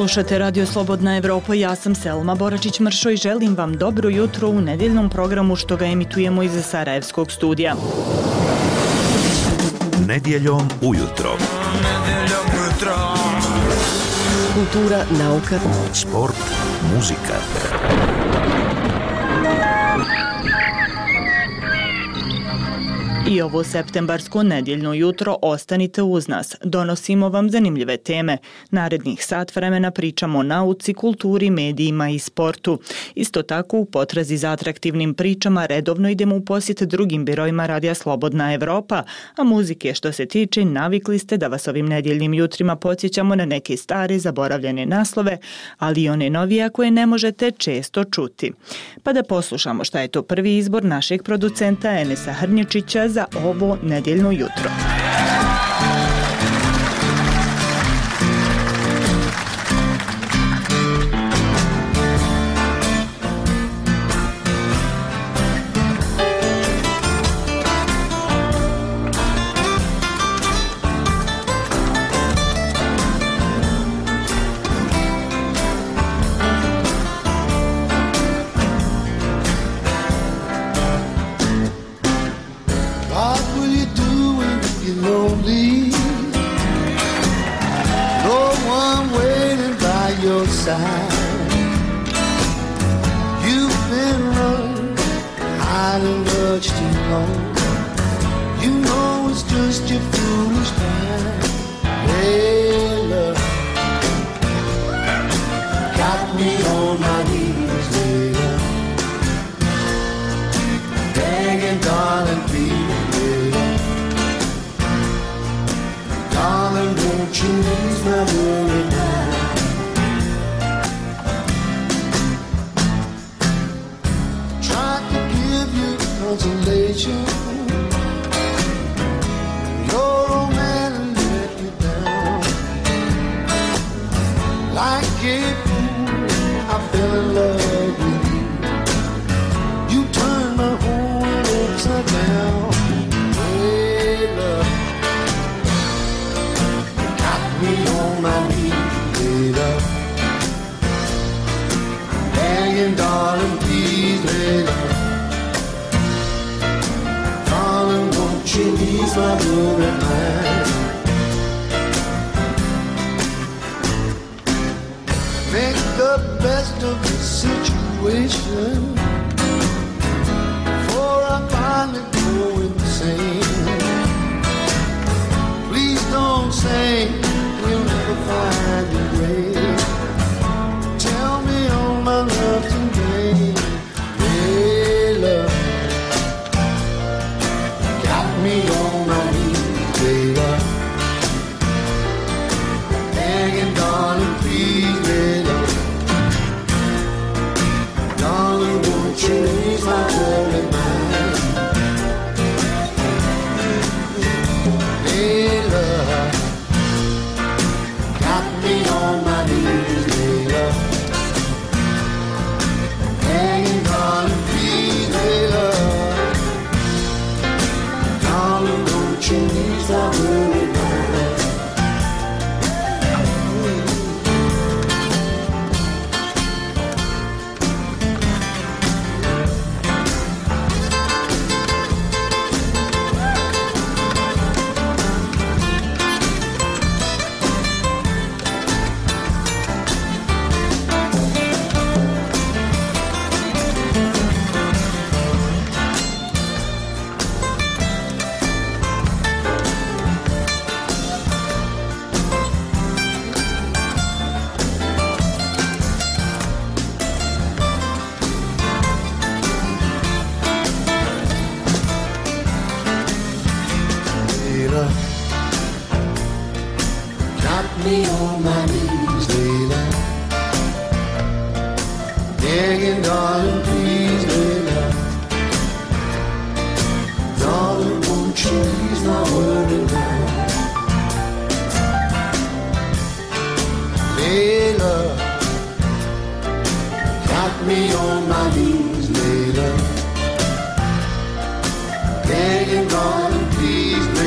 Slušate Radio Slobodna Evropa, ja sam Selma Boračić-Mršo i želim vam dobro jutro u nedeljnom programu što ga emitujemo iz Sarajevskog studija. Nedjeljom ujutro. Kultura, nauka, sport, muzika. I ovo septembarsko nedjeljno jutro ostanite uz nas. Donosimo vam zanimljive teme. Narednih sat vremena pričamo o nauci, kulturi, medijima i sportu. Isto tako u potrazi za atraktivnim pričama redovno idemo u posjet drugim birojima Radija Slobodna Evropa, a muzike što se tiče navikli ste da vas ovim nedjeljnim jutrima podsjećamo na neke stare zaboravljene naslove, ali i one novije koje ne možete često čuti. Pa da poslušamo šta je to prvi izbor našeg producenta Enesa Hrnječića za ovo nedjeljno jutro.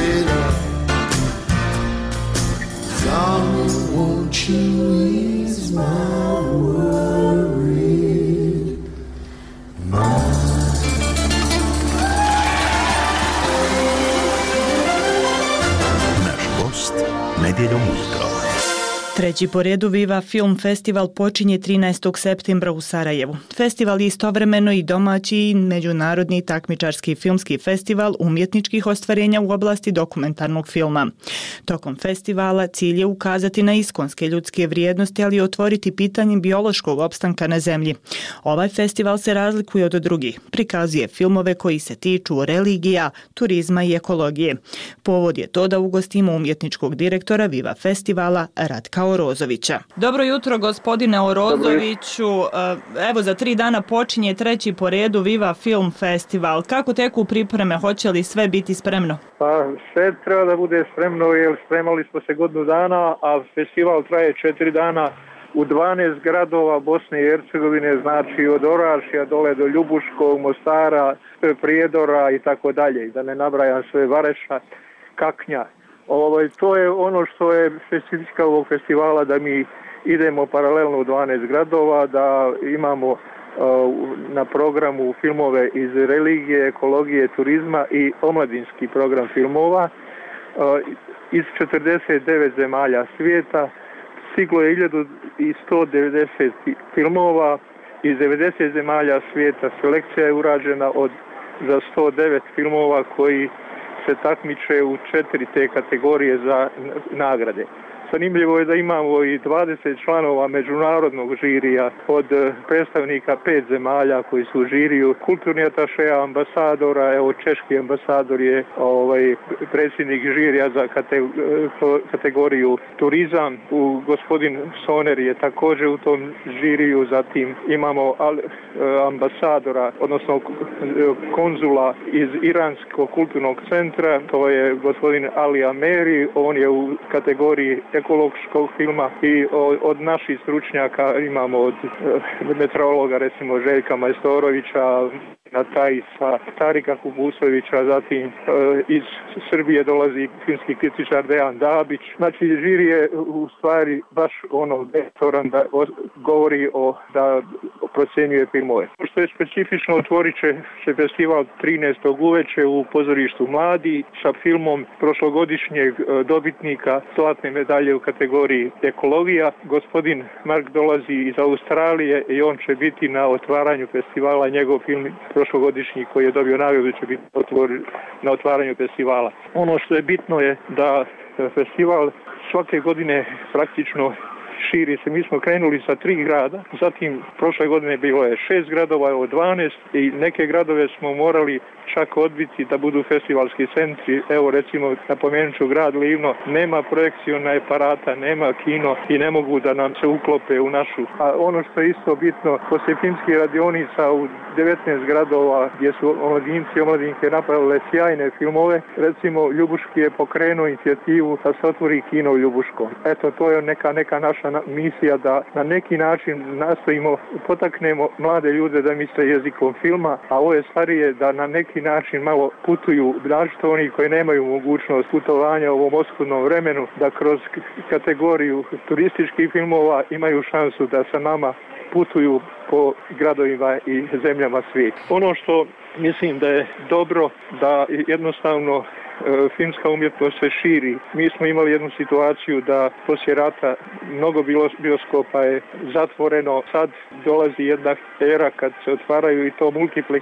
Darling, won't you ease Nedjeljom ujutro. Treći po redu Viva Film Festival počinje 13. septembra u Sarajevu. Festival je istovremeno i domaći i međunarodni takmičarski filmski festival umjetničkih ostvarenja u oblasti dokumentarnog filma. Tokom festivala cilj je ukazati na iskonske ljudske vrijednosti, ali i otvoriti pitanje biološkog opstanka na zemlji. Ovaj festival se razlikuje od drugih. Prikazuje filmove koji se tiču religija, turizma i ekologije. Povod je to da ugostimo umjetničkog direktora Viva festivala Ratka Orozovića. Dobro jutro, gospodine Orozoviću. Evo, za 3 dana počinje treći po redu Viva Film Festival. Kako teku pripreme? Hoće li sve biti spremno? Pa sve treba da bude spremno, jer spremali smo se godinu dana, a festival traje 4 dana u 12 gradova Bosne i Hercegovine, znači od Orašja dole do Ljubuškog, Mostara, Prijedora i tako dalje. Da ne nabrajam sve, Vareša, Kaknja. To je ono što je specifika ovog festivala, da mi idemo paralelno u 12 gradova, da imamo na programu filmove iz religije, ekologije, turizma i omladinski program filmova. Iz 49 zemalja svijeta stiglo je 1190 filmova, iz 90 zemalja svijeta selekcija je urađena za 109 filmova koji se takmiče u 4 te kategorije za nagrade. Zanimljivo je da imamo i 20 članova međunarodnog žirija od predstavnika 5 zemalja koji su u žiriju, kulturni atašeja, ambasadora, evo češki ambasador je predsjednik žirija za kategoriju turizam, gospodin Soner je također u tom žiriju, zatim imamo ambasadora, odnosno konzula iz Iranskog kulturnog centra, to je gospodin Ali Ameri, on je u kategoriji ekološkog filma i od naših stručnjaka imamo od meteorologa recimo Željka Majstorovića, Tajsa, Tarika Kubusovića, zatim iz Srbije dolazi filmski kritičar Dejan Dabić. Znači žiri je u stvari baš vektoran da govori da procjenjuje filmove. Što je specifično, otvorit će se festival 13. uveče u pozorištu Mladi sa filmom prošlogodišnjeg dobitnika zlatne medalje u kategoriji ekologija. Gospodin Mark dolazi iz Australije i on će biti na otvaranju festivala, njegov film prošlogodišnji koji je dobio nagradu će biti na otvaranju festivala. Ono što je bitno je da festival svake godine praktično širi se. Mi smo krenuli sa 3 grada, zatim prošle godine bilo je 6 gradova, evo 12 i neke gradove smo morali čak odbiti da budu festivalski centri. Evo recimo napomenut ću grad Livno, nema projekcijona aparata, nema kino i ne mogu da nam se uklope u našu. A ono što je isto bitno, poslije filmskih radionica u 19 gradova gdje su omladinci i omladinke napravile sjajne filmove, recimo Ljubuški je pokrenuo inicijativu da se otvori kino u Ljubuškom. Eto, to je neka naša misija da na neki način nastojimo, potaknemo mlade ljude da misle jezikom filma, a ove starije da na neki način malo putuju, naročito oni koji nemaju mogućnost putovanja u ovom oskudnom vremenu, da kroz kategoriju turističkih filmova imaju šansu da sa nama putuju po gradovima i zemljama svijeta. Ono što mislim da je dobro, da jednostavno filmska umjetnost se širi. Mi smo imali jednu situaciju da poslije rata mnogo bioskopa je zatvoreno. Sad dolazi jedna era kad se otvaraju i to multiplex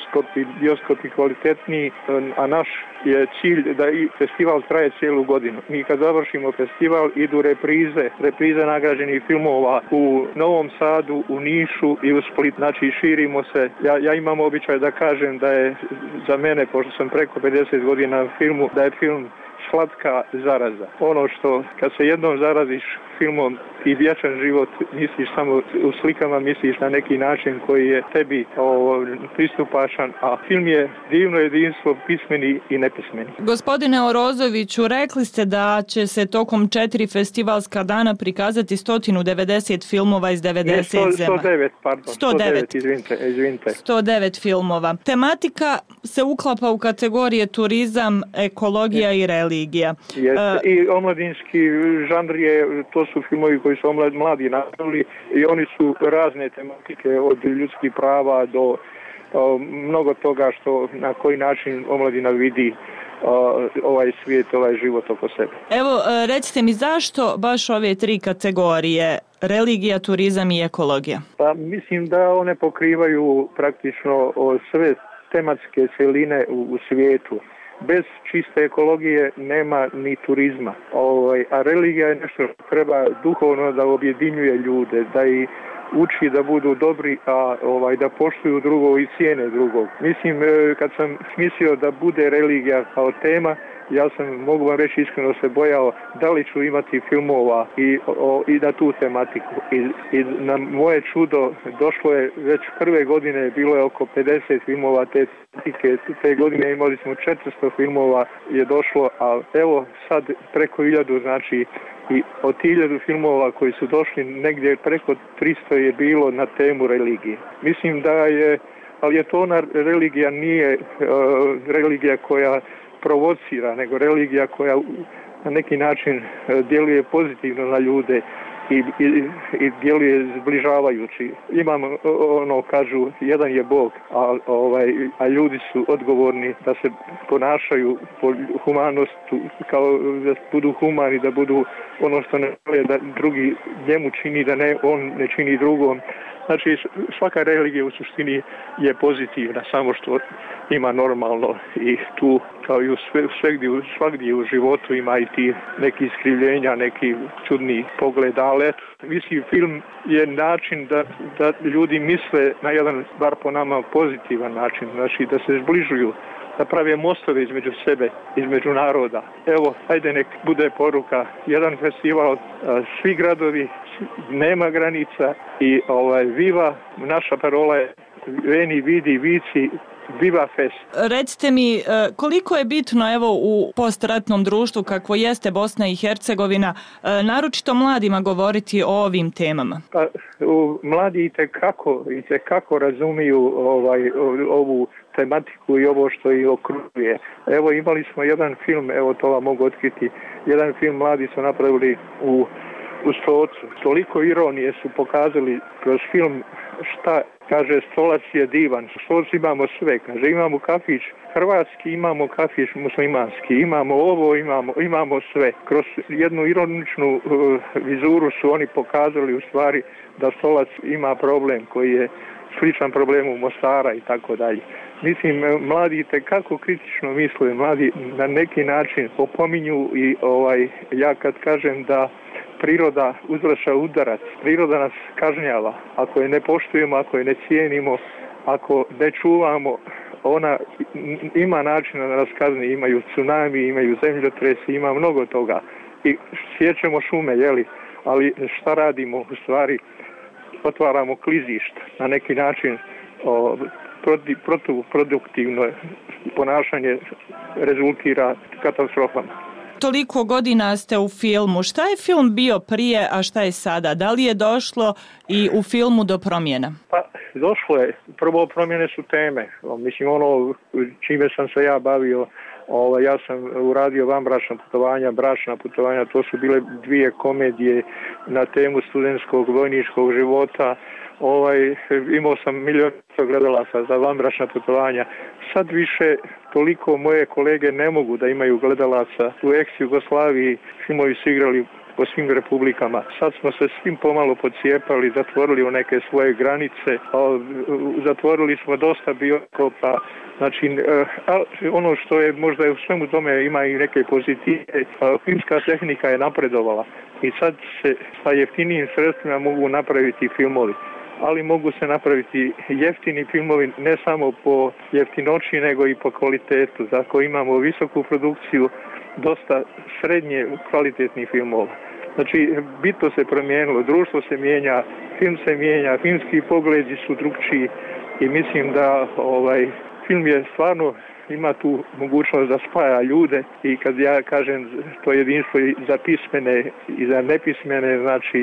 bioskopi kvalitetniji, a naš je cilj da i festival traje cijelu godinu. Mi kad završimo festival idu reprize nagrađenih filmova u Novom Sadu, u Nišu i u Split. Znači širimo se. Ja imam običaj da kažem da je za mene, pošto sam preko 50 godina filmu, da je film slatka zaraza. Ono što kad se jednom zaraziš filmom i vječan život, misliš samo u slikama, misliš na neki način koji je tebi pristupačan, a film je divno jedinstvo, pismeni i nepismeni. Gospodine Orozoviću, rekli ste da će se tokom 4 festivalska dana prikazati 190 filmova iz 90 zemalja. 109, izvinite. 109 filmova. Tematika se uklapa u kategorije turizam, ekologija i religija. I omladinski žanr je, to su filmovi koji su mladi napravili i oni su razne tematike od ljudskih prava do mnogo toga što na koji način omladina vidi ovaj svijet, ovaj život oko sebe. Evo, recite mi zašto baš ove tri kategorije, religija, turizam i ekologija? Pa mislim da one pokrivaju praktično sve tematske cjeline u svijetu. Bez čiste ekologije nema ni turizma. A religija je nešto što treba duhovno da objedinjuje ljude, da i uči da budu dobri, a da poštuju drugog i cijene drugog. Mislim, kad sam mislio da bude religija kao tema, ja sam, mogu vam reći iskreno, se bojao da li ću imati filmova i na tu tematiku. I na moje čudo došlo je već prve godine, bilo je oko 50 filmova te tematike. Te godine imali smo 400 filmova je došlo, a evo sad preko 1000, znači i od 1000 filmova koji su došli negdje preko 300 je bilo na temu religije. Mislim da je, ali je to ona religija, nije religija koja provocira, nego religija koja na neki način djeluje pozitivno na ljude i djeluje zbližavajući. Imamo, kažu, jedan je Bog, a ljudi su odgovorni da se ponašaju po humanosti, kao da budu humani, da budu ono što ne žele da drugi njemu čini, da ne on ne čini drugom. Znači, svaka religija u suštini je pozitivna, samo što ima normalno i tu, kao i svagdje u životu, ima i ti neki iskrivljenja, neki čudni pogled, ali mislim, film je način da ljudi misle na jedan, bar po nama, pozitivan način, znači da se zbližuju, da prave mostove između sebe, između naroda. Evo, ajde nek bude poruka, jedan festival, svi gradovi, nema granica i viva, naša parola je veni, vidi, vici, viva fest. Recite mi, koliko je bitno evo u postratnom društvu kakvo jeste Bosna i Hercegovina, naročito mladima govoriti o ovim temama? Pa, mladi itekako razumiju ovu tematiku i ovo što ih okružuje. Evo, imali smo jedan film, evo to vam mogu otkriti, jedan film mladi su napravili u Stocu. Toliko ironije su pokazali kroz film šta kaže Stolac je divan. U Stocu imamo sve, kaže, imamo kafić hrvatski, imamo kafić muslimanski, imamo ovo, imamo sve. Kroz jednu ironičnu vizuru su oni pokazali u stvari da Stolac ima problem koji je sličan problemu Mostara i tako dalje. Mislim, mladi kako kritično misle, mladi na neki način opominju i ja kad kažem da priroda uzvraća udarac, priroda nas kažnjava. Ako je ne poštujemo, ako je ne cijenimo, ako ne čuvamo, ona ima načina da nas kazni, imaju tsunami, imaju zemljotresi, ima mnogo toga. I sjećemo šume, ali šta radimo? U stvari otvaramo klizišta. Na neki način protuproduktivno ponašanje rezultira katastrofama. Toliko godina ste u filmu. Šta je film bio prije, a šta je sada? Da li je došlo i u filmu do promjena? Pa, došlo je. Prvo, promjene su teme. Mislim, čime sam se ja bavio, ja sam uradio vanbračna putovanja, bračna putovanja, to su bile 2 komedije na temu studentskog vojničkog života. Imao sam 1 000 gledalaca za vanbračna putovanja. Sad više toliko moje kolege ne mogu da imaju gledalaca. U ex-Jugoslaviji filmovi su igrali po svim republikama. Sad smo se svim pomalo podcijepali, zatvorili u neke svoje granice, zatvorili smo dosta bioskopa. Znači, ono što je možda u svemu tome ima i neke pozitive, filmska tehnika je napredovala i sad se sa jeftinijim sredstvima mogu napraviti filmovi. Ali mogu se napraviti jeftini filmovi ne samo po jeftinoći, nego i po kvalitetu. Tako imamo visoku produkciju, dosta srednje kvalitetnih filmova. Znači, bitno se promijenilo, društvo se mijenja, film se mijenja, filmski pogledi su drugčiji i mislim da film je stvarno ima tu mogućnost da spaja ljude i kad ja kažem to jedinstvo i za pismene i za nepismene, znači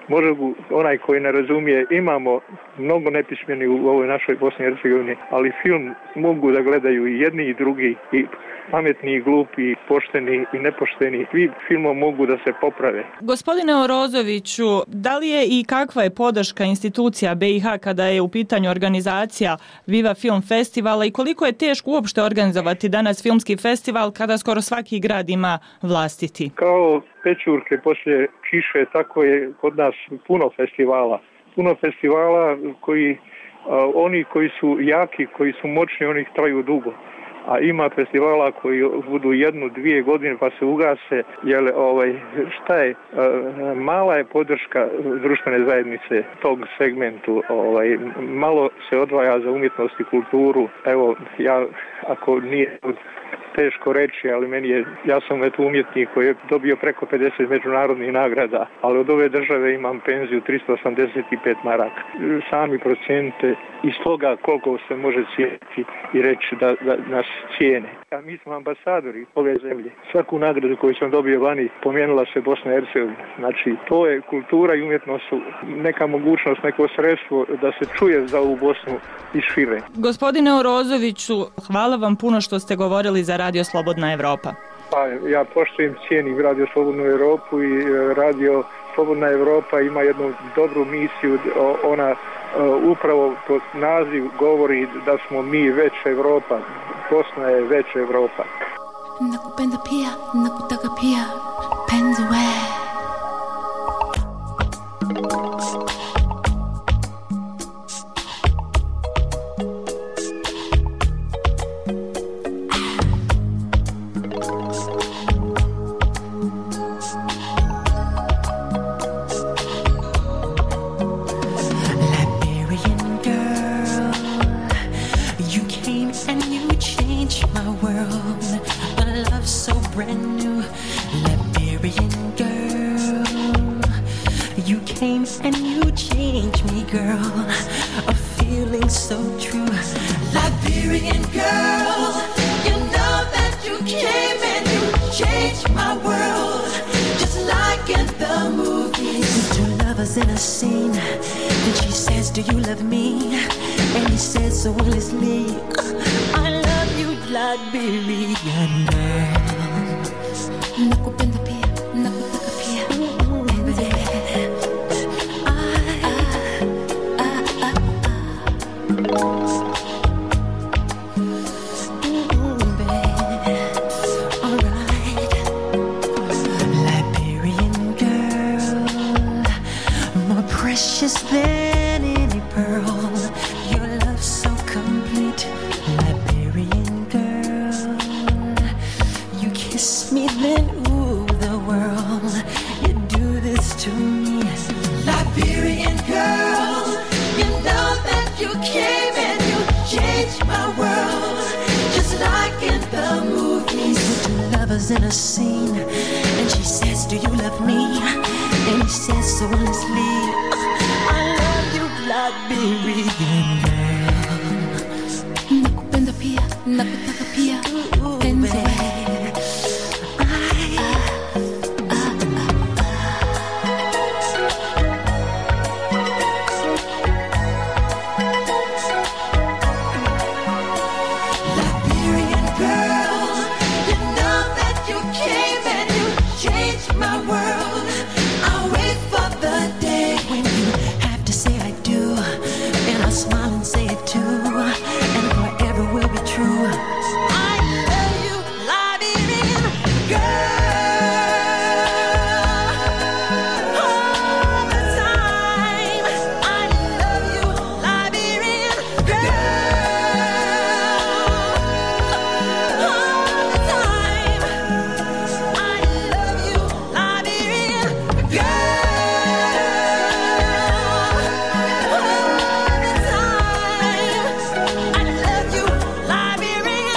može onaj koji ne razumije, imamo mnogo nepismeni u ovoj našoj Bosni i Hercegovini, ali film mogu da gledaju i jedni i drugi, i pametni i glupi, i pošteni i nepošteni. Svi filmom mogu da se poprave. Gospodine Orozoviću, da li je i kakva je podrška institucija BiH kada je u pitanju organizacija Viva Film Festivala i koliko je teško uopšte organizovati danas filmski festival kada skoro svaki grad ima vlastiti? Kao pečurke poslije kiše, tako je kod nas puno festivala. Puno festivala koji, oni koji su jaki, koji su moćni, oni traju dugo. A ima festivala koji budu 1-2 godine pa se ugase, jer šta je, mala je podrška društvene zajednice tog segmentu, malo se odvaja za umjetnost i kulturu. Evo, ja, ako nije teško reći, ali ja sam umjetnik koji je dobio preko 50 međunarodnih nagrada, ali od ove države imam penziju 385 maraka. Sami procenite iz toga koliko se može cijeniti i reći da nas cijene. A mi smo ambasadori ove zemlje. Svaku nagradu koju sam dobio vani pomenula se Bosna i Hercegovina. Znači, to je kultura i umjetnost, neka mogućnost, neko sredstvo da se čuje za ovu Bosnu i šire. Gospodine Orozoviću, hvala vam puno što ste govorili za Radio Slobodna Evropa. Pa, ja poštujem, cijenim Radio Slobodnu Evropu i Radio Slobodna Evropa ima jednu dobru misiju, ona upravo pod naziv govori da smo mi veća Evropa, Bosna je veća Evropa. Nakupenda pia, nakutaka pia, penzi we. In a scene, and she says, do you love me? And he says so endlessly, I love you, Liberian girl. Nakupenda pia, nakutaka pia, penzi. Precious than any pearl, your love so complete, Liberian girl. You kiss me, then ooh, the world. You do this to me, Liberian girl. You know that you came and you changed my world, just like in the movies. Two lovers in a scene, and she says, do you love me? And he says so honestly, Liberian girl. Nakupenda pia, nakutaka pia, penzi. Liberian girl, you know that you came and you changed my world. I'll wait for the day when you have to say I do, and I'll smile and say it too, and forever will be true. I love you, Liberian girl. All the time, I love you, Liberian girl. All the time, I love you, Liberian girl. All the time, I love you, Liberian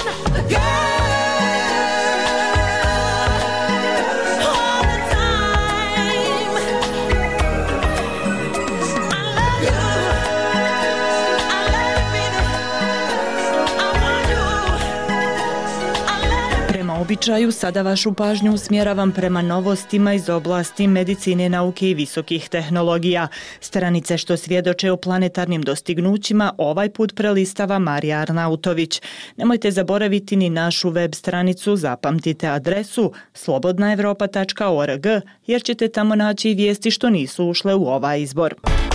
Prema običaju, sada vašu pažnju usmjeravam prema novostima iz oblasti medicine, nauke i visokih tehnologija. Stranice što svjedoče o planetarnim dostignućima ovaj put prelistava Marija Arnautović. Nemojte zaboraviti ni našu web stranicu, zapamtite adresu slobodnaevropa.org jer ćete tamo naći i vijesti što nisu ušle u ovaj izbor.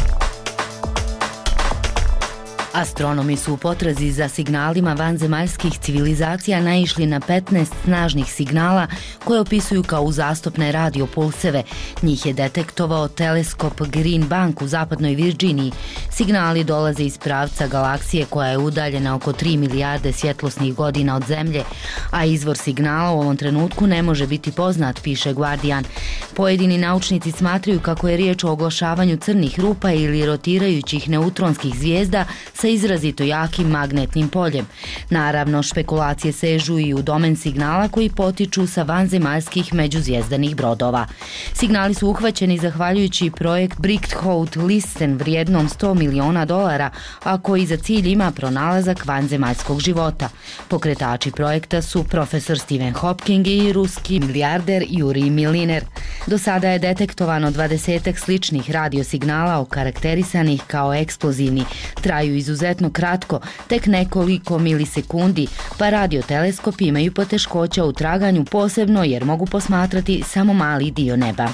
Astronomi su u potrazi za signalima vanzemaljskih civilizacija naišli na 15 snažnih signala koje opisuju kao uzastopne radiopulseve. Njih je detektovao teleskop Green Bank u zapadnoj Virginiji. Signali dolaze iz pravca galaksije koja je udaljena oko 3 milijarde svjetlosnih godina od Zemlje, a izvor signala u ovom trenutku ne može biti poznat, piše Guardian. Pojedini naučnici smatraju kako je riječ o oglašavanju crnih rupa ili rotirajućih neutronskih zvijezda sa izrazito jakim magnetnim poljem. Naravno, špekulacije sežu i u domen signala koji potiču sa vanzemaljskih međuzvjezdanih brodova. Signali su uhvaćeni zahvaljujući projekt Brichthout-Listen vrijednom $100 miliona, a koji za cilj ima pronalazak vanzemaljskog života. Pokretači projekta su profesor Stephen Hawking i ruski milijarder Yuri Miliner. Do sada je detektovano 20 sličnih radiosignala okarakterisanih kao eksplozivni. Traju izuzetno kratko, tek nekoliko milisekundi, pa radioteleskopi imaju poteškoća u traganju, posebno jer mogu posmatrati samo mali dio neba.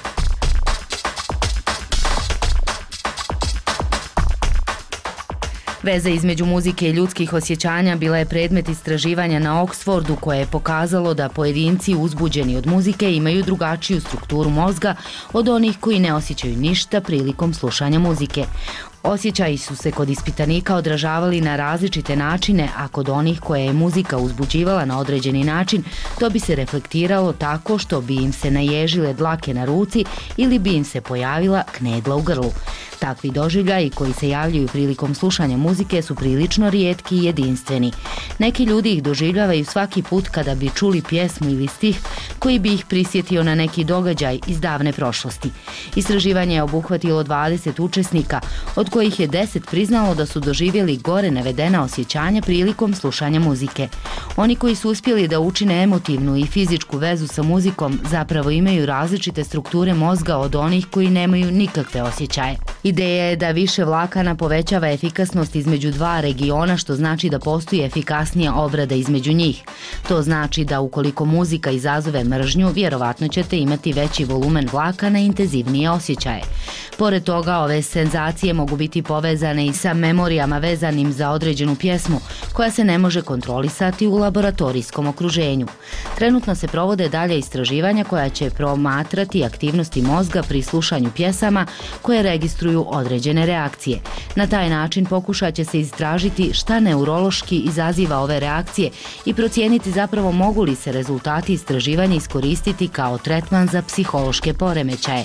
Veza između muzike i ljudskih osjećanja bila je predmet istraživanja na Oxfordu koje je pokazalo da pojedinci uzbuđeni od muzike imaju drugačiju strukturu mozga od onih koji ne osjećaju ništa prilikom slušanja muzike. Osjećaji su se kod ispitanika odražavali na različite načine, a kod onih koje je muzika uzbuđivala na određeni način, to bi se reflektiralo tako što bi im se naježile dlake na ruci ili bi im se pojavila knedla u grlu. Takvi doživljaji koji se javljaju prilikom slušanja muzike su prilično rijetki i jedinstveni. Neki ljudi ih doživljavaju svaki put kada bi čuli pjesmu ili stih koji bi ih prisjetio na neki događaj iz davne prošlosti. Istraživanje je obuhvatilo 20 učesnika, od kojih je 10 priznalo da su doživjeli gore navedena osjećanja prilikom slušanja muzike. Oni koji su uspjeli da učine emotivnu i fizičku vezu sa muzikom zapravo imaju različite strukture mozga od onih koji nemaju nikakve osjećaje. Ideja je da više vlakana povećava efikasnost između dva regiona, što znači da postoji efikasnija obrada između njih. To znači da ukoliko muzika izazove mržnju, vjerovatno ćete imati veći volumen vlakana i intenzivnije osjećaje. Pored toga, ove senzacije mogu biti povezane i sa memorijama vezanim za određenu pjesmu, koja se ne može kontrolisati u laboratorijskom okruženju. Trenutno se provode dalje istraživanja koja će promatrati aktivnosti mozga pri slušanju pjesama koje registruju određene reakcije. Na taj način pokušat će se istražiti šta neurološki izaziva ove reakcije i procijeniti zapravo mogu li se rezultati istraživanja iskoristiti kao tretman za psihološke poremećaje.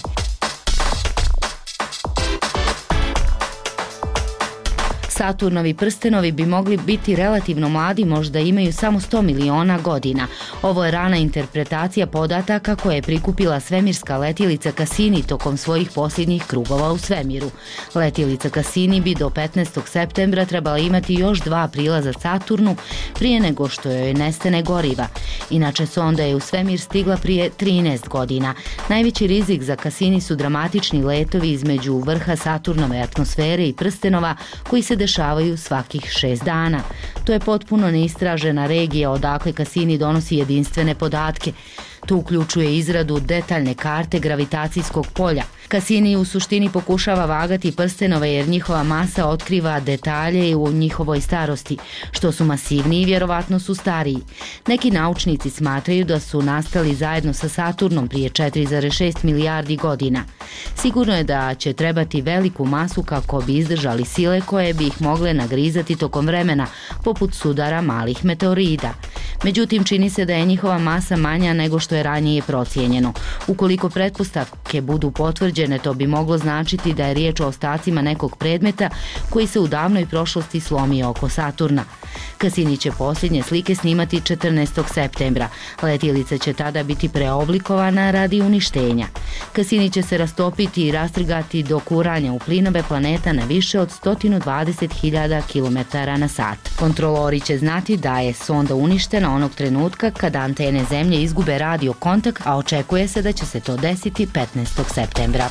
Saturnovi prstenovi bi mogli biti relativno mladi, možda imaju samo 100 miliona godina. Ovo je rana interpretacija podataka koje je prikupila svemirska letjelica Cassini tokom svojih posljednjih krugova u svemiru. Letjelica Cassini bi do 15. septembra trebala imati još 2 prilaza Saturnu prije nego što joj nestane goriva. Inače, sonda je u svemir stigla prije 13 godina. Najveći rizik za Cassini su dramatični letovi između vrha Saturnove atmosfere i prstenova koji se dešavaju svakih 6 dana. To je potpuno neistražena regija odakle Cassini donosi jedinstvene podatke. To uključuje izradu detaljne karte gravitacijskog polja. Cassini u suštini pokušava vagati prstenove jer njihova masa otkriva detalje u njihovoj starosti. Što su masivniji, vjerovatno su stariji. Neki naučnici smatraju da su nastali zajedno sa Saturnom prije 4,6 milijardi godina. Sigurno je da će trebati veliku masu kako bi izdržali sile koje bi ih mogle nagrizati tokom vremena, poput sudara malih meteorida. Međutim, čini se da je njihova masa manja nego što je ranije procijenjeno. Ukoliko pretpostavke slike budu potvrđene, to bi moglo značiti da je riječ o ostacima nekog predmeta koji se u davnoj prošlosti slomio oko Saturna. Cassini će posljednje slike snimati 14. septembra. Letjelica će tada biti preoblikovana radi uništenja. Cassini će se rastopiti i rastrgati do kuranja u plinove planeta na više od 120.000 km/h. Kontrolori će znati da je sonda uništena onog trenutka kada antene Zemlje izgube radio kontakt, a očekuje se da će se to desiti 15. septembra.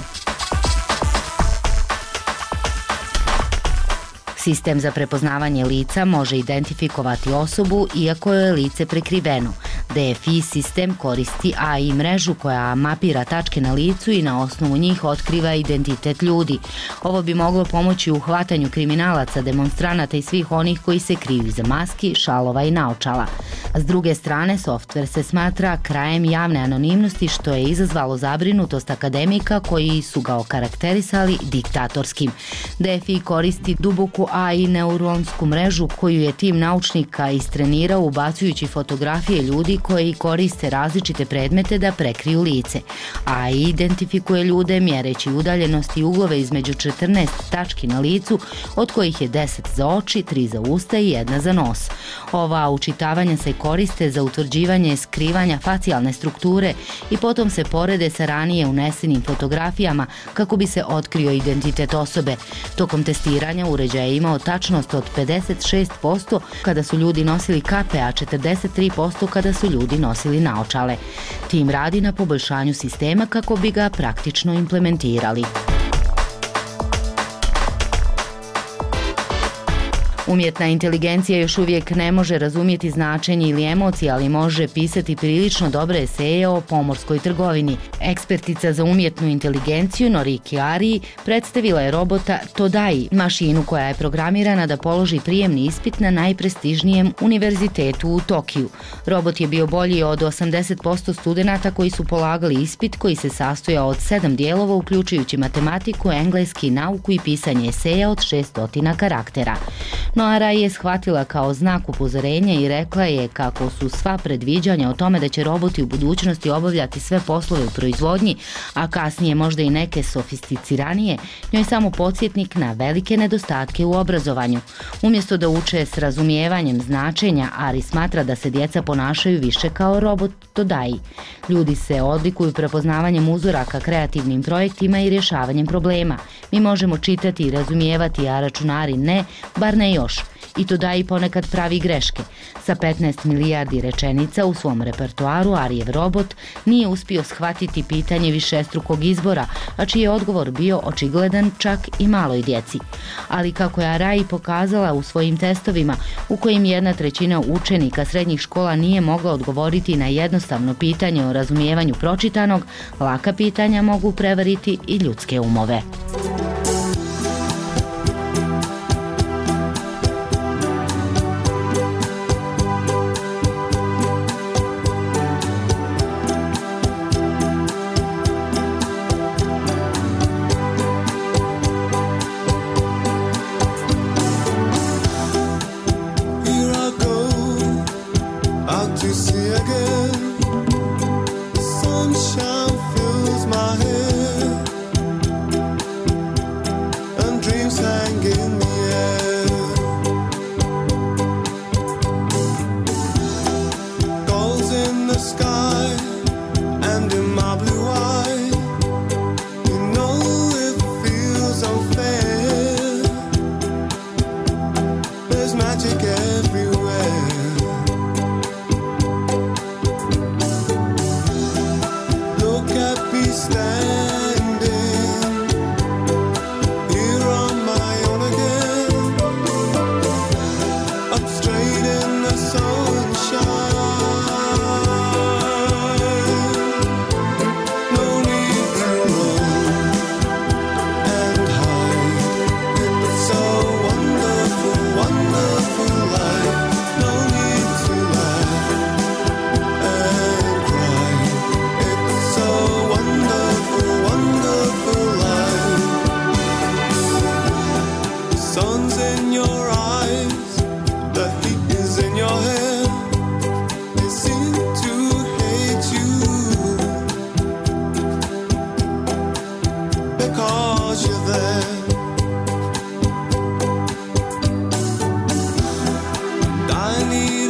Sistem za prepoznavanje lica može identifikovati osobu iako je lice prekriveno. DFI sistem koristi AI mrežu koja mapira tačke na licu i na osnovu njih otkriva identitet ljudi. Ovo bi moglo pomoći u hvatanju kriminalaca, demonstranata i svih onih koji se kriju iza maski, šalova i naočala. S druge strane, softver se smatra krajem javne anonimnosti, što je izazvalo zabrinutost akademika koji su ga okarakterisali diktatorskim. DFI koristi duboku AI neuronsku mrežu koju je tim naučnika istrenirao ubacujući fotografije ljudi koji koriste različite predmete da prekriju lice. AI identifikuje ljude mjereći udaljenosti i uglove između 14 tački na licu, od kojih je 10 za oči, 3 za usta i 1 za nos. Ova učitavanja se koriste za utvrđivanje skrivanja facijalne strukture i potom se porede sa ranije unesenim fotografijama kako bi se otkrio identitet osobe. Tokom testiranja uređaj je imao tačnost od 56% kada su ljudi nosili kape, a 43% kada su ljudi nosili naočale. Tim radi na poboljšanju sistema kako bi ga praktično implementirali. Umjetna inteligencija još uvijek ne može razumjeti značenje ili emocije, ali može pisati prilično dobre eseje o pomorskoj trgovini. Ekspertica za umjetnu inteligenciju Noriki Arii predstavila je robota Todai, mašinu koja je programirana da položi prijemni ispit na najprestižnijem univerzitetu u Tokiju. Robot je bio bolji od 80% studenata koji su polagali ispit, koji se sastojao od 7 dijelova uključujući matematiku, engleski, nauku i pisanje eseja od 600 karaktera. No Arai je shvatila kao znak upozorenja i rekla je kako su sva predviđanja o tome da će roboti u budućnosti obavljati sve poslove u proizvodnji, a kasnije možda i neke sofisticiranije, njoj samo podsjetnik na velike nedostatke u obrazovanju. Umjesto da uče s razumijevanjem značenja, Ari smatra da se djeca ponašaju više kao robot Todai. Ljudi se odlikuju prepoznavanjem uzoraka, kreativnim projektima i rješavanjem problema. Mi možemo čitati i razumijevati, a računari ne, bar ne još. I Todai ponekad pravi greške. Sa 15 milijardi rečenica u svom repertoaru Arijev robot nije uspio shvatiti pitanje višestrukog izbora, a čiji je odgovor bio očigledan čak i maloj djeci. Ali kako je Arai pokazala u svojim testovima, u kojim 1/3 učenika srednjih škola nije mogla odgovoriti na jednostavno pitanje o razumijevanju pročitanog, laka pitanja mogu prevariti i ljudske umove. Sunshine fills my head.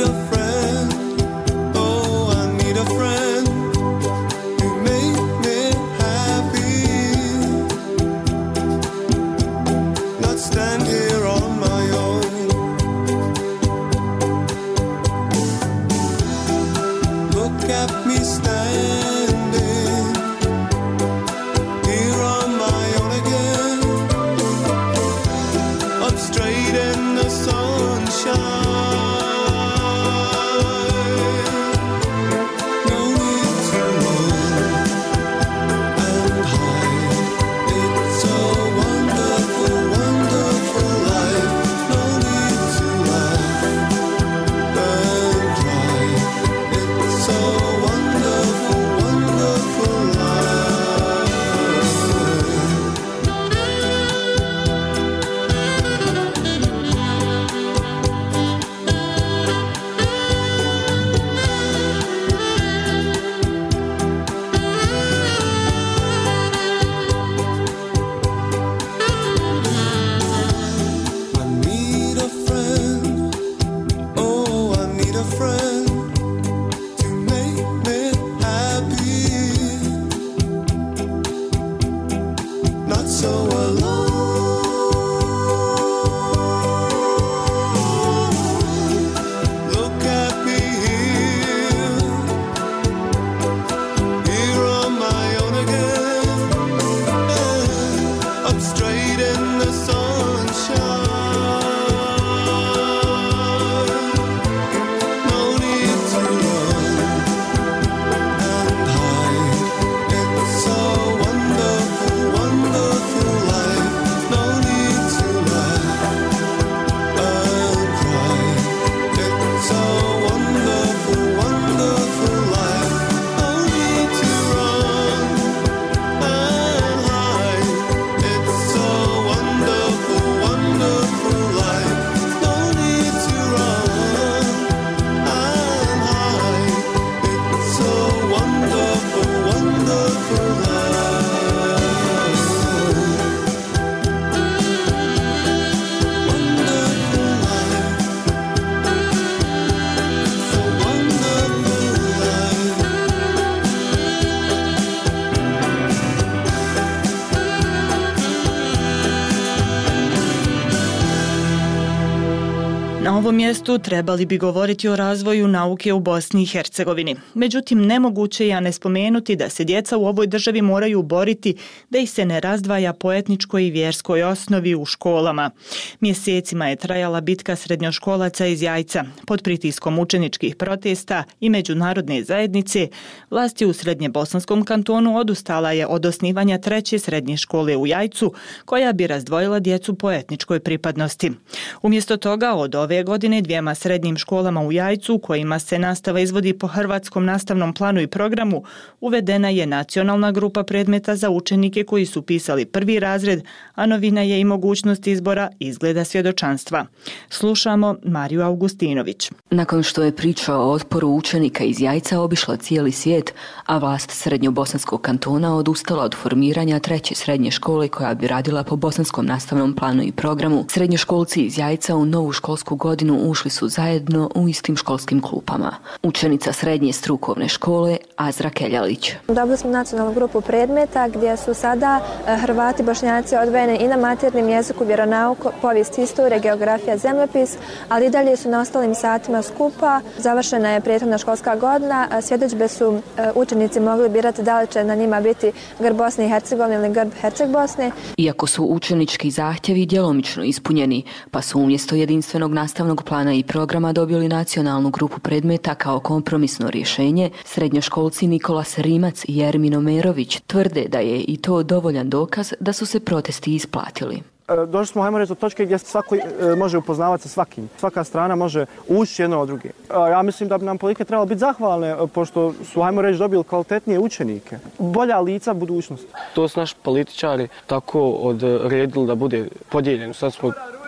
Na ovom mjestu trebali bi govoriti o razvoju nauke u Bosni i Hercegovini. Međutim, nemoguće je ne spomenuti da se djeca u ovoj državi moraju boriti da ih se ne razdvaja po etničkoj i vjerskoj osnovi u školama. Mjesecima je trajala bitka srednjoškolaca iz Jajca. Pod pritiskom učeničkih protesta i međunarodne zajednice, vlasti u Srednjebosanskom kantonu odustala je od osnivanja 3. srednje škole u Jajcu, koja bi razdvojila djecu po etničkoj pripadnosti. Umjesto toga, od ove godine 2 srednjim školama u Jajcu, kojima se nastava izvodi po hrvatskom nastavnom planu i programu, uvedena je nacionalna grupa predmeta za učenike koji su pisali 1. razred, a novina je i mogućnost izbora izgleda svjedočanstva. Slušamo Mariju Augustinović. Nakon što je priča o otporu učenika iz Jajca obišla cijeli svijet, a vlast Srednjobosanskog kantona odustala od formiranja 3. srednje škole koja bi radila po bosanskom nastavnom planu i programu, srednjoškolci iz Jajca u novu školsku godinu ušli su zajedno u istim školskim klupama. Učenica srednje strukovne škole Azra Keljalić. Dobili smo nacionalnu grupu predmeta gdje su sada Hrvati, Bošnjaci odvojeni i na maternjem jeziku, vjeronauku, povijest, istorija, geografija, zemljopis, ali i dalje su na ostalim satima skupa. Završena je prethodna školska godina, svjedodžbe su učenici mogli birati da li će na njima biti grb Bosne i Hercegovine ili grb Herceg Bosne. Iako su učenički zahtjevi djelomično ispunjeni, pa su umjesto jedinstvenog nastavnog plana i programa dobili nacionalnu grupu predmeta kao kompromisno rješenje, srednjoškolci Nikolas Rimac i Ermino Merović tvrde da je i to dovoljan dokaz da su se protesti isplatili. Došli smo, hajmo reći, do točke gdje svako može upoznavati sa svakim. Svaka strana može ući jedno od druge. Ja mislim da bi nam politike trebalo biti zahvalne, pošto su, hajmo reći, dobili kvalitetnije učenike. Bolja lica budućnosti. To su naši političari tako odredili da bude podijeljeno. Sad smo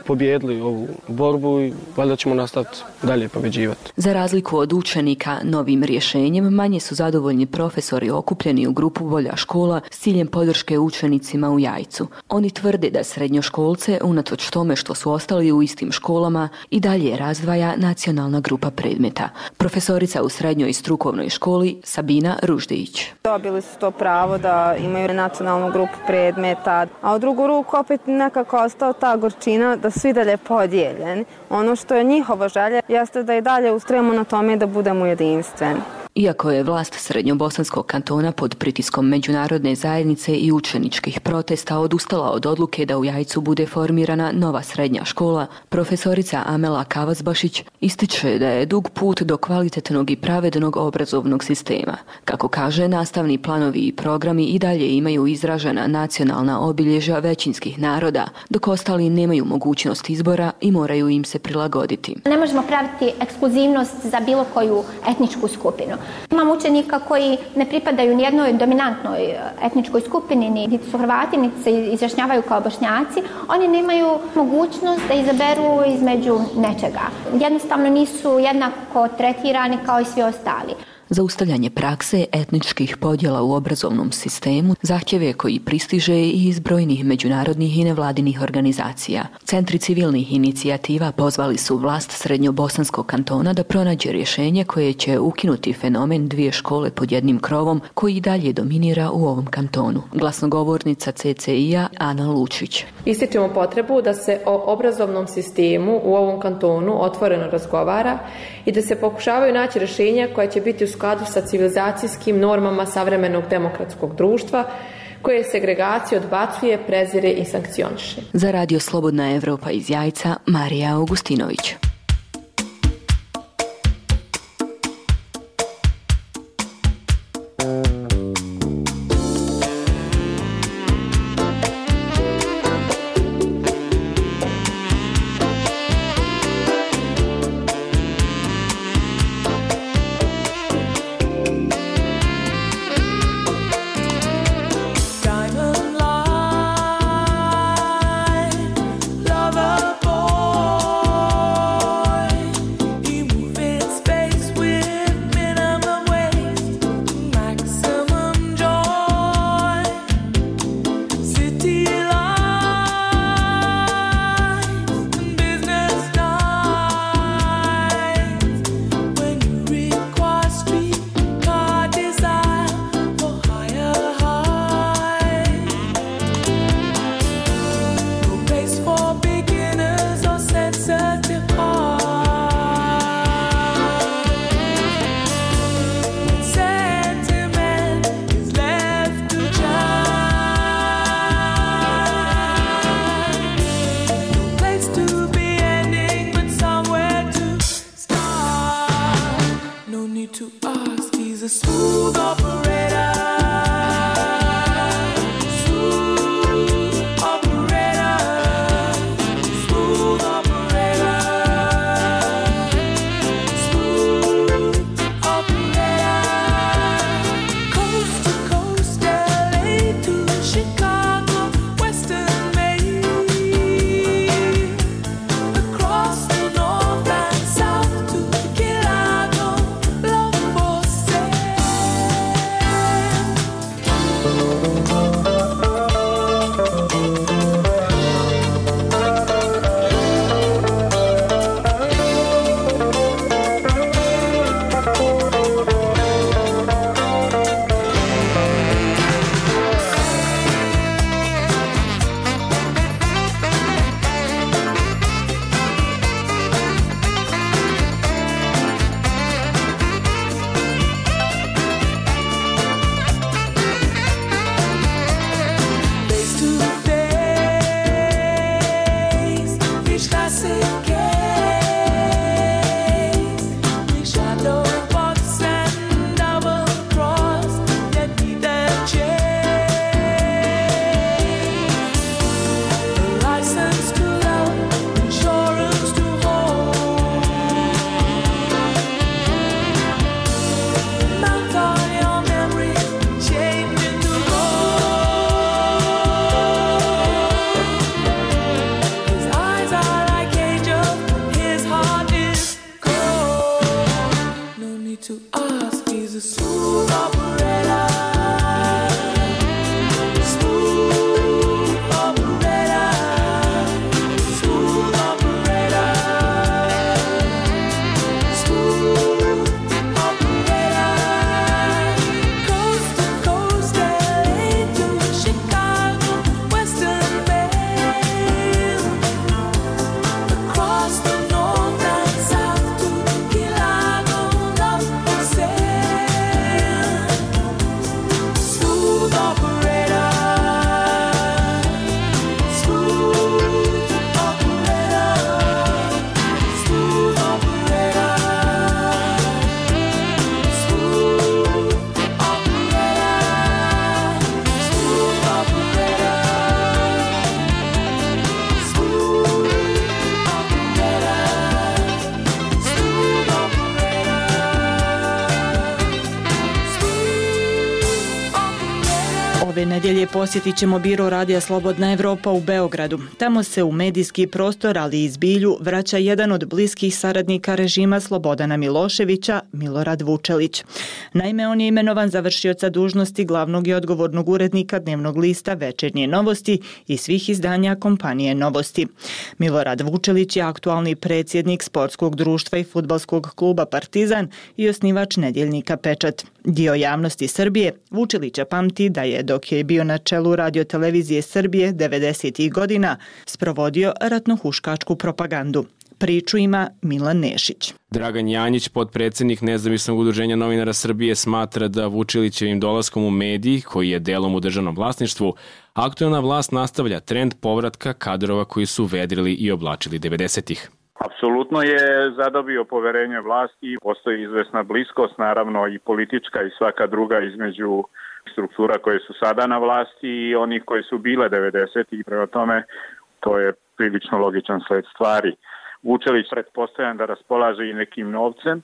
pobijedili ovu borbu i valjda ćemo nastaviti dalje pobjeđivati. Za razliku od učenika, novim rješenjem manje su zadovoljni profesori okupljeni u grupu Bolja škola s ciljem podrške učenicima u Jajcu. Oni tvrde da srednjoškolce, unatoč tome što su ostali u istim školama, i dalje razdvaja nacionalna grupa predmeta. Profesorica u srednjoj strukovnoj školi Sabina Ruždić. Dobili su to pravo da imaju nacionalnu grupu predmeta, a u drugu ruku opet nekako ostao ta gorčina da svi dalje podijeljeni. Ono što je njihova želja jeste da i dalje ustrajemo na tome da budemo jedinstveni. Iako je vlast Srednjobosanskog kantona pod pritiskom međunarodne zajednice i učeničkih protesta odustala od odluke da u Jajcu bude formirana nova srednja škola, profesorica Amela Kavazbašić ističe da je dug put do kvalitetnog i pravednog obrazovnog sistema. Kako kaže, nastavni planovi i programi i dalje imaju izražena nacionalna obilježja većinskih naroda, dok ostali nemaju mogućnost izbora i moraju im se prilagoditi. Ne možemo praviti ekskluzivnost za bilo koju etničku skupinu. Imam učenika koji ne pripadaju nijednoj dominantnoj etničkoj skupini, niti su Hrvati, niti se izjašnjavaju kao Bošnjaci. Oni nemaju mogućnost da izaberu između nečega. Jednostavno nisu jednako tretirani kao i svi ostali. Zaustavljanje prakse etničkih podjela u obrazovnom sistemu zahtjev je koji pristiže i iz brojnih međunarodnih i nevladinih organizacija. Centri civilnih inicijativa pozvali su vlast Srednjobosanskog kantona da pronađe rješenje koje će ukinuti fenomen dvije škole pod jednim krovom koji i dalje dominira u ovom kantonu. Glasnogovornica CCI-a Ana Lučić. Ističemo potrebu da se o obrazovnom sistemu u ovom kantonu otvoreno razgovara i da se pokušavaju naći rješenja koja će biti u skladu sa civilizacijskim normama savremenog demokratskog društva koje segregaciju odbacuje, prezire i sankcioniše. Za Radio Slobodna Evropa iz Jajca, Marija Augustinović. to ask. He's a smooth operator. Smooth operator. Smooth operator. Smooth operator. Coast to coast, LA to Chicago, Western Mail. Across the north and south to Key Largo, love for sale. Smooth operator. Smooth operator. Smooth operator. Smooth operator. Smooth operator. Ove nedjelje posjetit ćemo biro Radija Slobodna Evropa u Beogradu. Tamo se u medijski prostor, ali i zbilju, vraća jedan od bliskih saradnika režima Slobodana Miloševića, Milorad Vučelić. Naime, on je imenovan za vršioca dužnosti glavnog i odgovornog urednika dnevnog lista Večernje novosti i svih izdanja kompanije Novosti. Milorad Vučelić je aktualni predsjednik sportskog društva i fudbalskog kluba Partizan i osnivač nedjeljnika Pečat. Dio javnosti Srbije Vučelića pamti da je, dok je bio na čelu radiotelevizije Srbije 90. godina, sprovodio ratnohuškačku propagandu. Priču ima Milan Nešić. Dragan Janjić, potpredsjednik Nezavisnog udruženja novinara Srbije, smatra da Vučelićevim dolaskom u mediji, koji je delom u državnom vlasništvu, aktuelna vlast nastavlja trend povratka kadrova koji su vedrili i oblačili 90-ih. Apsolutno je zadobio poverenje vlasti, postoji izvesna bliskost, naravno i politička i svaka druga između struktura koje su sada na vlasti i onih koji su bile 90-ih, prema tome to je prilično logičan sled stvari. Vučelić pretpostavljam da raspolaže i nekim novcem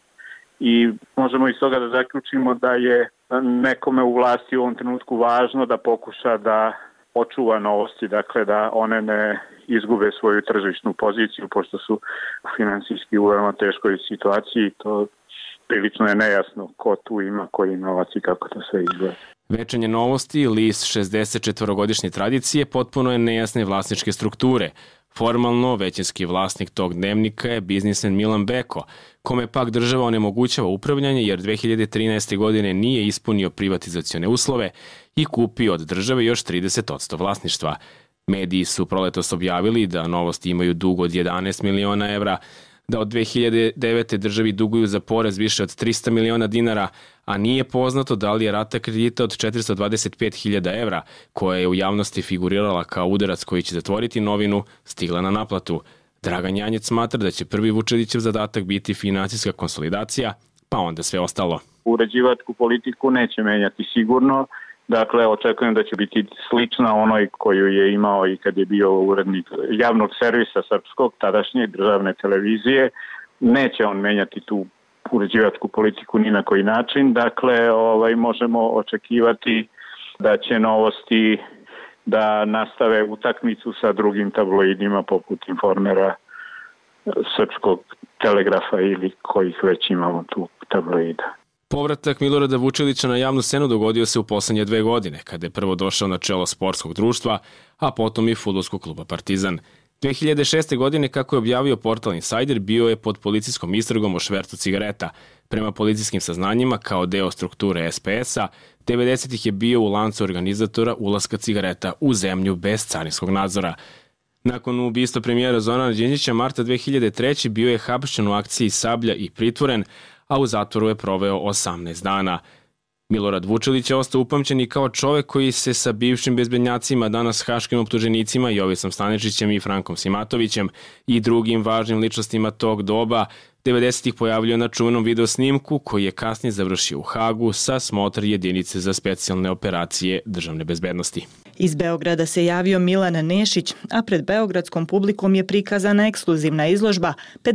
i možemo iz toga da zaključimo da je nekome u vlasti u ovom trenutku važno da pokuša da očuva Novosti, dakle da one ne izgube svoju tržišnu poziciju, pošto su finansijski u veoma teškoj situaciji. To prilično je nejasno ko tu ima koji novac i kako to sve izgleda. Večernje novosti, list 64-godišnje tradicije, potpuno je nejasne vlasničke strukture. Formalno, većinski vlasnik tog dnevnika je biznismen Milan Beko, kome pak država onemogućava upravljanje jer 2013. godine nije ispunio privatizacione uslove i kupio od države još 30% vlasništva. Mediji su proletos objavili da Novosti imaju dug od 11 miliona evra, da od 2009. državi duguju za porez više od 300 miliona dinara, a nije poznato da li je rata kredita od 425.000 evra, koja je u javnosti figurirala kao udarac koji će zatvoriti novinu, stigla na naplatu. Dragan Janjić smatra da će prvi Vučelićev zadatak biti finansijska konsolidacija, pa onda sve ostalo. Uređivačku politiku neće menjati sigurno. Dakle, očekujem da će biti slična onoj koju je imao i kad je bio urednik javnog servisa srpskog, tadašnje državne televizije. Neće on menjati tu uređivačku politiku ni na koji način. Dakle, možemo očekivati da će Novosti da nastave utakmicu sa drugim tabloidima poput Informera, Srpskog telegrafa ili kojih već imamo tu tabloida. Povratak Milorada Vučelića na javnu scenu dogodio se u poslednje 2 godine, kada je prvo došao na čelo sportskog društva, a potom i fudbalskog kluba Partizan. 2006. godine, kako je objavio portal Insider, bio je pod policijskom istragom o švercu cigareta. Prema policijskim saznanjima, kao deo strukture SPS-a, 90-ih je bio u lancu organizatora ulaska cigareta u zemlju bez carinskog nadzora. Nakon ubistva premijera Zorana Đinđića marta 2003. bio je hapšen u akciji Sablja i pritvoren, a u zatvoru je proveo 18 dana. Milorad Vučelić je ostao upamćen i kao čovek koji se sa bivšim bezbednjacima, danas haškim optuženicima Jovisom Staničićem i Frankom Simatovićem i drugim važnim ličnostima tog doba 90-ih pojavljio na čuvenom videosnimku koji je kasnije završio u Hagu sa smotra jedinice za specijalne operacije državne bezbednosti. Iz Beograda se javio Milan Nešić, a pred beogradskom publikom je prikazana ekskluzivna izložba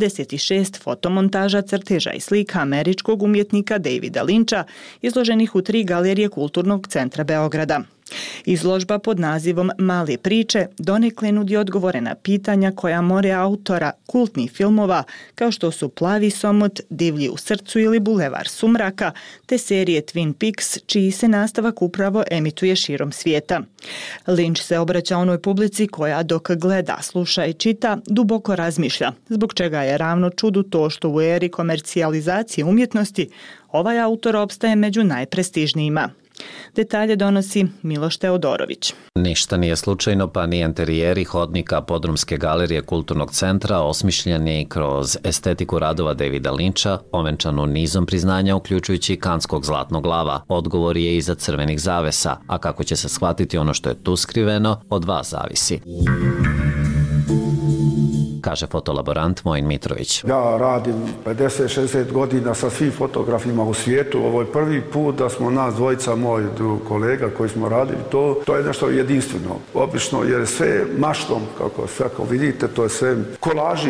56 fotomontaža, crteža i slika američkog umjetnika Davida Lyncha, izloženih u 3 galerije Kulturnog centra Beograda. Izložba pod nazivom Male priče donekle nudi odgovore na pitanja koja more autora kultnih filmova kao što su Plavi somot, Divlji u srcu ili Bulevar sumraka, te serije Twin Peaks, čiji se nastavak upravo emituje širom svijeta. Lynch se obraća onoj publici koja dok gleda, sluša i čita, duboko razmišlja, zbog čega je ravno čudu to što u eri komercijalizacije umjetnosti ovaj autor opstaje među najprestižnijima. Detalje donosi Miloš Teodorović. Ništa nije slučajno, pa ni enterijeri hodnika Podrumske galerije kulturnog centra osmišljeni kroz estetiku radova Davida Lyncha, ovenčanu nizom priznanja uključujući Kanskog zlatnog lava. Odgovor je iza crvenih zavesa, a kako će se shvatiti ono što je tu skriveno, od vas zavisi, kaže fotolaborant Vojin Mitrović. Ja radim 50-60 godina sa svim fotografima u svijetu. Ovo je prvi put da smo nas dvojica, moj kolega koji smo radili to je nešto jedinstveno. Obično jer sve maštom, kako vidite, to je sve kolaži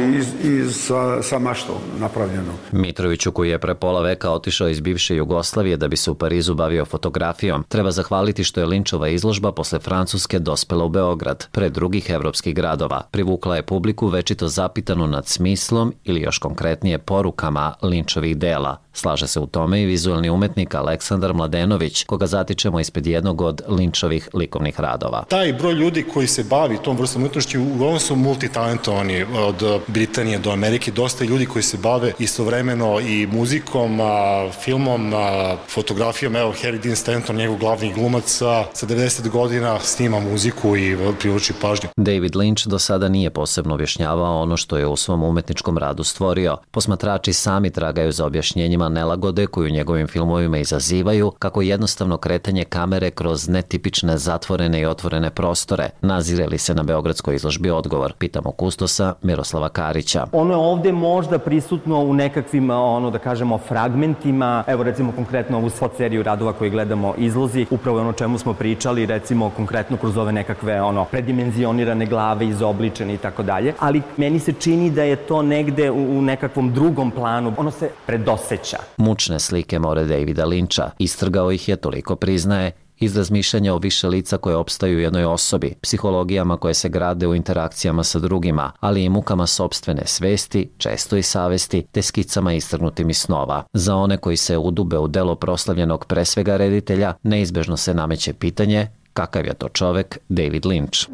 sa maštom napravljeno. Mitroviću, koji je pre pola veka otišao iz bivše Jugoslavije da bi se u Parizu bavio fotografijom, treba zahvaliti što je Lynchova izložba posle Francuske dospela u Beograd, pre drugih evropskih gradova. Privukla je publiku večito zapitanu nad smislom ili još konkretnije porukama Lynčovih dela. Slaže se u tome i vizualni umetnik Aleksandar Mladenović, koga zatičemo ispred jednog od Lynčovih likovnih radova. Taj broj ljudi koji se bavi tom vrstom umetnošću uglavnom su multitalentovani, od Britanije do Amerike, dosta ljudi koji se bave istovremeno i muzikom, filmom, fotografijom. Evo, Harry Dean Stanton, njegov glavni glumac, sa 90 godina snima muziku i privlači pažnju. David Lynch do sada nije posebno objašnjavao ono što je u svom umetničkom radu stvorio. Posmatrači sami tragaju za objašnjenjima nelagode koju njegovim filmovima izazivaju, kako jednostavno kretanje kamere kroz netipične zatvorene i otvorene prostore. Nazire li se na beogradskoj izložbi odgovor? Pitamo kustosa Miroslava Karića. Ono je ovde možda prisutno u nekakvim, da kažemo, fragmentima. Evo recimo konkretno ovu seriju radova koji gledamo izlozi, upravo ono čemu smo pričali, recimo konkretno kroz ove nekakve predimenzionirane glave, izobličene i tako dalje. Ali meni se čini da je to negde u nekakvom drugom planu. Ono se predoseća. Mučne slike more Davida Lyncha. Istrgao ih je, toliko priznaje, iz razmišljanja o više lica koje opstaju u jednoj osobi, psihologijama koje se grade u interakcijama sa drugima, ali i mukama sopstvene svesti, često i savesti, te skicama istrgnutim iz snova. Za one koji se udube u delo proslavljenog pre svega reditelja, neizbežno se nameće pitanje kakav je to čovek David Lynch.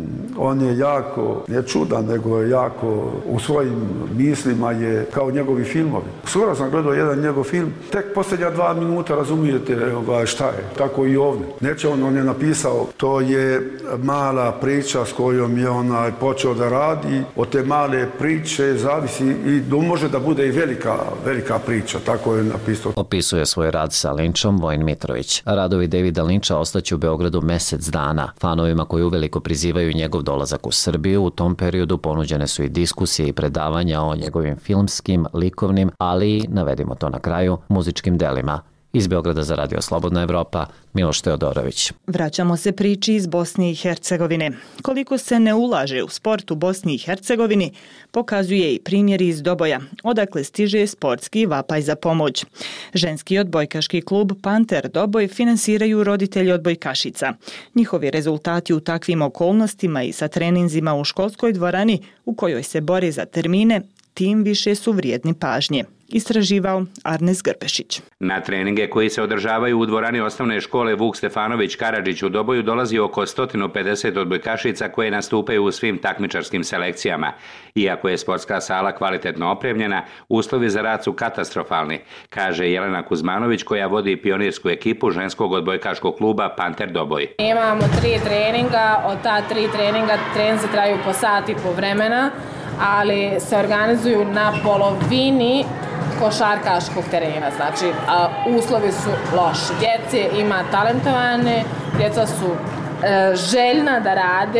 On je jako, ne čudan, nego je jako u svojim mislima je kao njegovi filmovi. Skoro sam gledao jedan njegov film, tek posljednja 2 minuta razumijete šta je. Tako i ovdje. Neće on je napisao, to je mala priča s kojom je počeo da radi. Od te male priče zavisi i može da bude i velika priča. Tako je napisao. Opisuje svoj rad sa Lynchom Vojin Mitrović. Radovi Davida Lyncha ostaće u Beogradu mesec dana. Fanovima koji uveliko prizivaju njegov dolazak u Srbiju, u tom periodu ponuđene su i diskusije i predavanja o njegovim filmskim, likovnim, ali i, navedimo to na kraju, muzičkim delima. Iz Beograda za Radio Slobodna Evropa, Miloš Teodorović. Vraćamo se priči iz Bosne i Hercegovine. Koliko se ne ulaže u sport u Bosni i Hercegovini, pokazuje i primjer iz Doboja, odakle stiže sportski vapaj za pomoć. Ženski odbojkaški klub Panter Doboj finansiraju roditelji odbojkašica. Njihovi rezultati u takvim okolnostima i sa treninzima u školskoj dvorani u kojoj se bori za termine, tim više su vrijedni pažnje. Istraživao Arnes Grpešić. Na treninge koji se održavaju u dvorani osnovne škole Vuk Stefanović Karadžić u Doboju dolazi oko 150 odbojkašica koje nastupaju u svim takmičarskim selekcijama. Iako je sportska sala kvalitetno opremljena, uslovi za rad su katastrofalni, kaže Jelena Kuzmanović koja vodi pionirsku ekipu ženskog odbojkaškog kluba Panter Doboj. Imamo 3 treninga, od ta 3 treninga treninzi traju po sat i po vremena, ali se organizuju na polovini košarkaškog terena, znači uslovi su loši. Djece ima talentovane, djeca su željna da rade,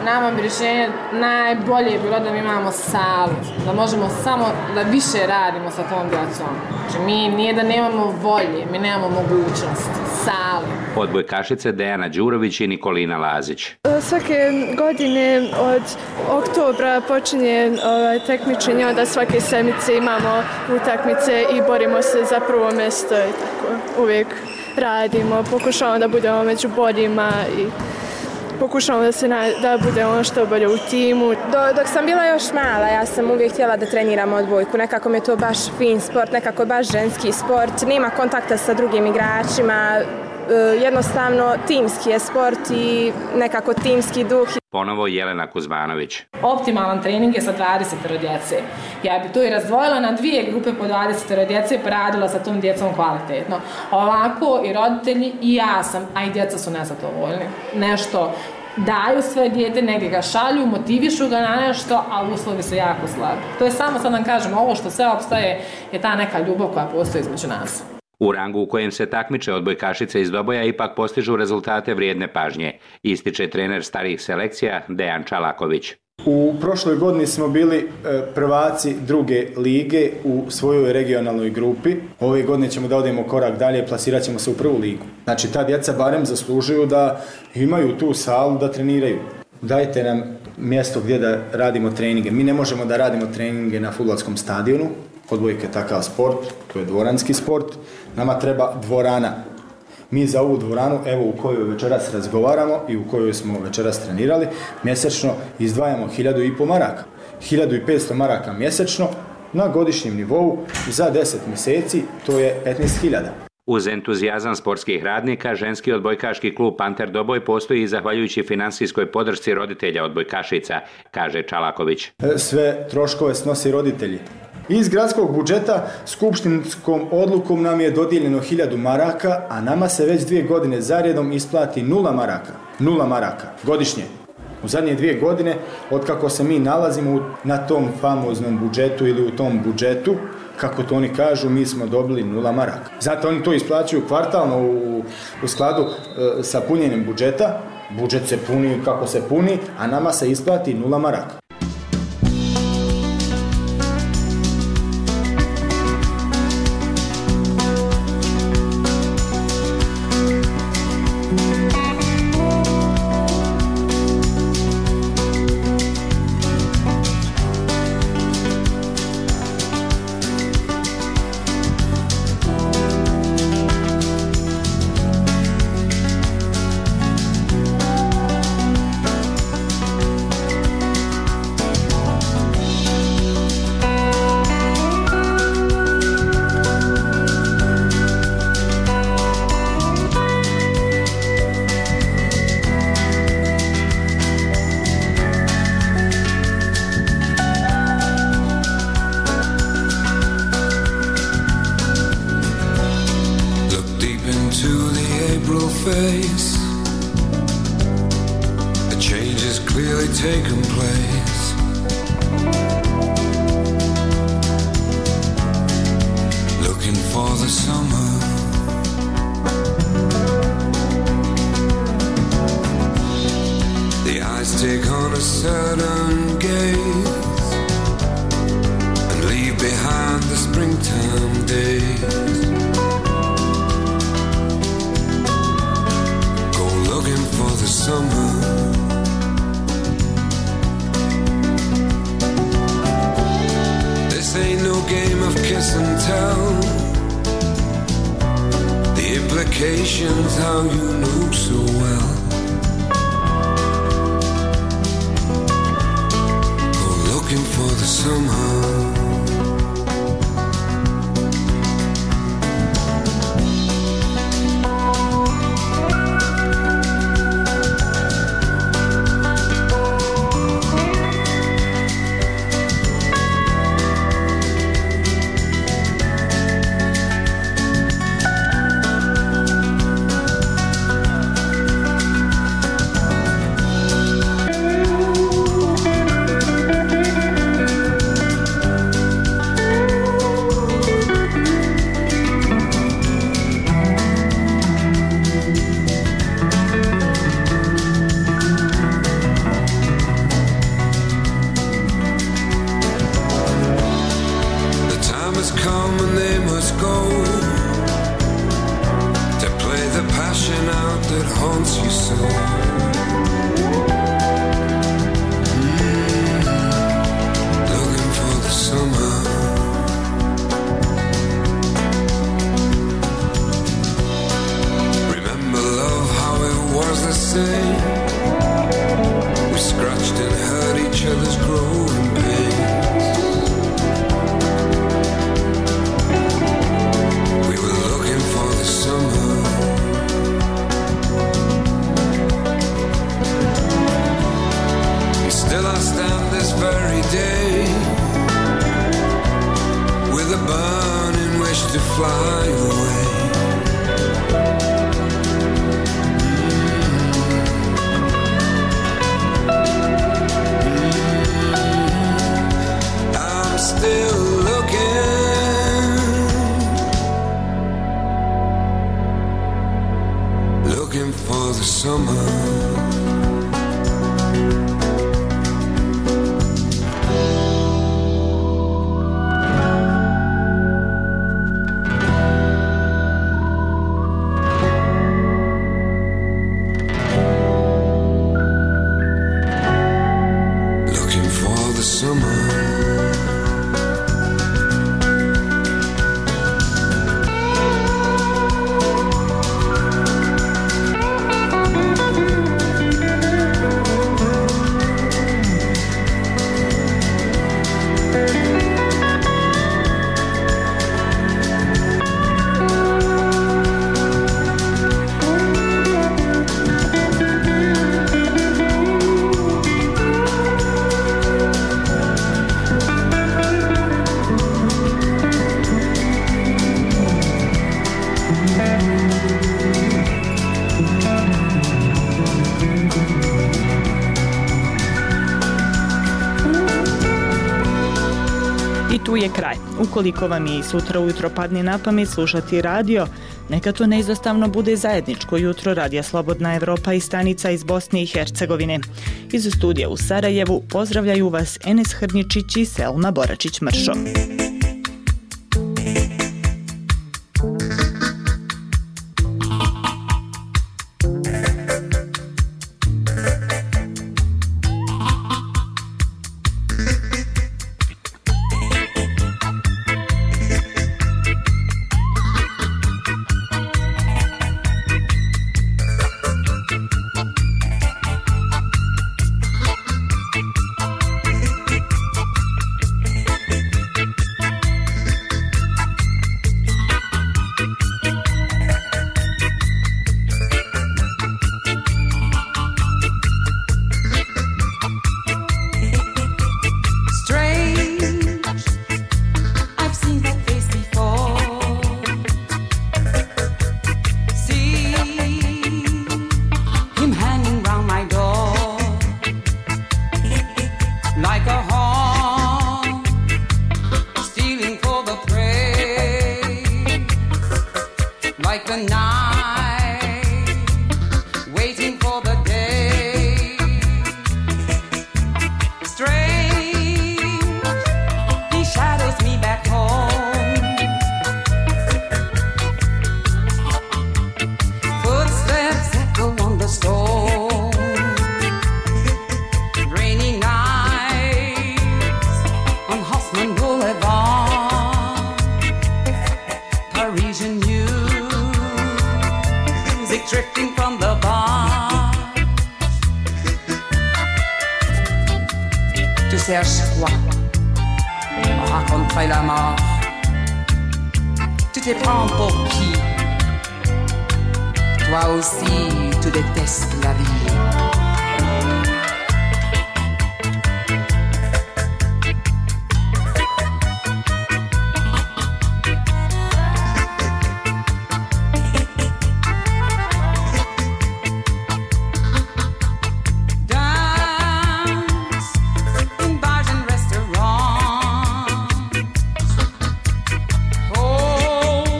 nama bi rješenje najbolje bilo da mi imamo salu, da možemo samo da više radimo sa tom djecom. Znači mi nije da nemamo volje, mi nemamo mogućnost, salu. Odbojkašice Dejana Đurović i Nikolina Lazić. Svake godine od oktobra počinje takmičenje, onda svake sedmice imamo utakmice i borimo se za prvo mjesto i tako uvijek radimo, pokušavamo da budemo među boljima i pokušavamo da budemo što bolje u timu. Dok sam bila još mala, ja sam uvijek htjela da treniram odbojku. Nekako mi je to baš fin sport, nekako baš ženski sport. Nema kontakta sa drugim igračima, jednostavno timski je sport i nekako timski duh. Ponovo Jelena Kuzmanović. Optimalan trening je sa 20 djece. Ja bi to i razdvojila na 2 grupe po 20 djece pa radila sa tom djecom kvalitetno. Ovako i roditelji i ja sam, a i djeca su nezadovoljni. Nešto daju svoje dijete, negdje ga šalju, motivišu ga na nešto, a uslovi su jako slabi. To je samo, sad nam kažem, ovo što sve opstaje je ta neka ljubav koja postoji između nas. U rangu u kojem se takmiče odbojkašice iz Doboja ipak postižu rezultate vrijedne pažnje, ističe trener starijih selekcija Dejan Čalaković. U prošloj godini smo bili prvaci druge lige u svojoj regionalnoj grupi. Ove godine ćemo da odemo korak dalje, plasirat ćemo se u prvu ligu. Znači ta djeca barem zaslužuju da imaju tu salu da treniraju. Dajte nam mjesto gdje da radimo treninge. Mi ne možemo da radimo treninge na fudbalskom stadionu. Odbojka je takav sport, to je dvoranski sport. Nama treba dvorana. Mi za ovu dvoranu, evo u kojoj večeras razgovaramo i u kojoj smo večeras trenirali, mjesečno izdvajamo 1.500 maraka. 1.500 maraka mjesečno na godišnjem nivou za 10 mjeseci, to je 15.000. Uz entuzijazam sportskih radnika, ženski odbojkaški klub Panter Doboj postoji i zahvaljujući finansijskoj podršci roditelja odbojkašica, kaže Čalaković. Sve troškove snosi roditelji. Iz gradskog budžeta skupštinskom odlukom nam je dodijeljeno 1.000 maraka, a nama se već 2 godine zaredom isplati 0 maraka. 0 maraka godišnje. U zadnje 2 godine, otkako se mi nalazimo na tom famoznom budžetu ili u tom budžetu, kako to oni kažu, mi smo dobili 0 maraka. Zato oni to isplaćuju kvartalno u skladu sa punjenjem budžeta. Budžet se puni kako se puni, a nama se isplati 0 maraka. wants you so. Looking for the summer. Remember love, how it was the same. We scratched and hurt each other's growing pains. We were looking for the summer. And still I stand this very day with a burning wish to fly away. I'm still looking for the summer. Looking for the summer. Tu je kraj. Ukoliko vam je i sutra ujutro padne na pamet slušati radio, neka to neizostavno bude zajedničko jutro Radija Slobodna Evropa i stanica iz Bosne i Hercegovine. Iz studija u Sarajevu pozdravljaju vas Enes Hrničić i Selma Boračić-Mršo.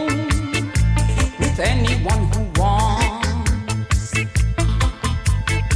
Anyone who wants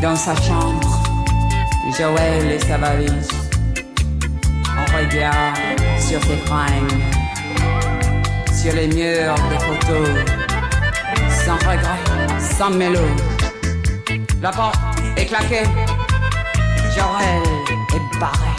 Dans sa chambre, Joël et sa valise. On regarde sur ses fringues, sur les murs de photos, sans regret, sans mélo. La porte est claquée, Joël est barré.